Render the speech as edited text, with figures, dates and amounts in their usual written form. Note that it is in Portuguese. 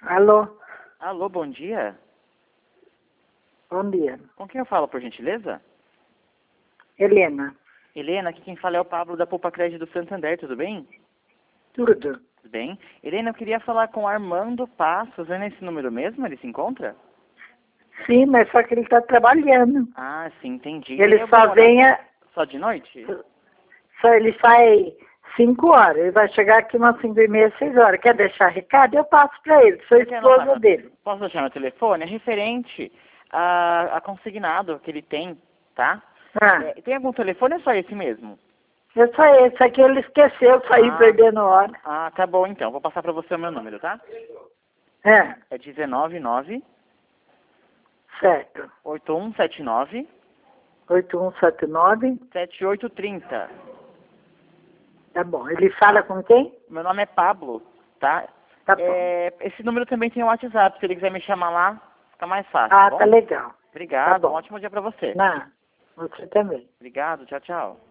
Alô, Alô, bom dia. bom dia. Com quem eu falo, por gentileza? Helena, Helena, aqui quem fala é o Pablo da Poupa Crédito do Santander, tudo bem? tudo. Tudo bem. Helena, eu queria falar com o Armando Passos, é nesse número mesmo? Ele se encontra? Sim, mas só que ele está trabalhando. Ah, sim, entendi. Ele Tem algum só horário? vem, Só de noite? só ele sai 5 horas. Ele vai chegar aqui umas 5h30, 6 horas. Quer deixar recado? Eu passo para ele. Sou Você quer anotar esposa dele. Posso deixar meu telefone? É referente a consignado que ele tem, tá? Ah, Tem algum telefone ou é só esse mesmo? é só esse aqui. Ele esqueceu, saiu perdendo hora. Tá bom então. Vou passar para você o meu número, tá? É, É 199 certo. 8179 8179. 7830. Tá bom. Ele fala com quem? Meu nome é Pablo, tá? Tá bom. Esse número também tem o WhatsApp. Se ele quiser me chamar lá, fica mais fácil, Ah, tá tá bom? legal. Tá Obrigado. Um bom. ótimo dia para você. Não, você também. Obrigado. Tchau, tchau.